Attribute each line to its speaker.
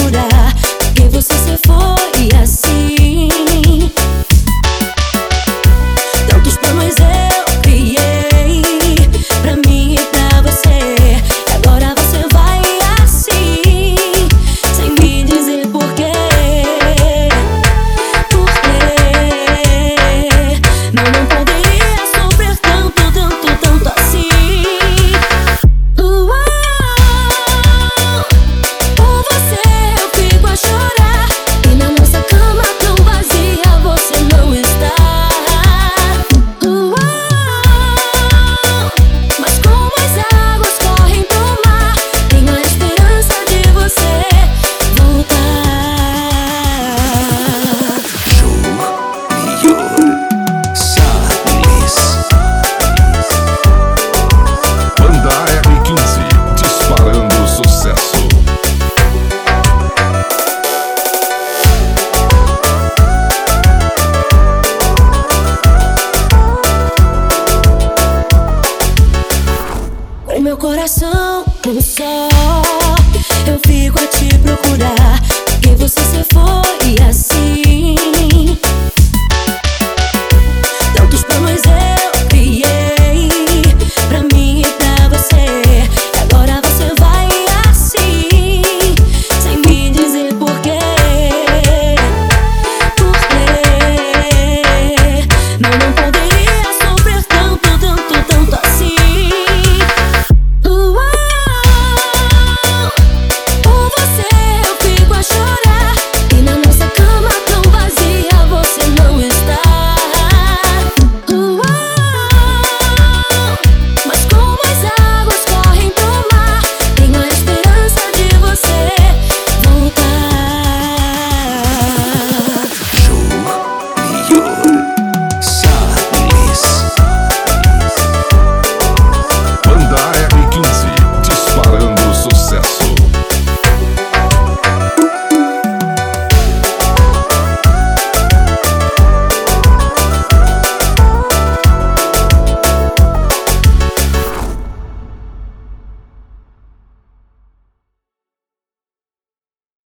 Speaker 1: procurar, porque você se foi assim. Tantos planos eu criei pra mim e pra você, e agora você vai assim, sem me dizer porquê. Não poderia sofrer tanto, tanto, tanto assim. Por você eu fico a chorar, e na nossa cama tão vazia você não está. Mas como as águas correm pro mar, tenho a esperança de você voltar.
Speaker 2: Banda R15, disparando sucesso.
Speaker 1: Com meu coração um só, eu fico a te procurar, porque você se foi assim.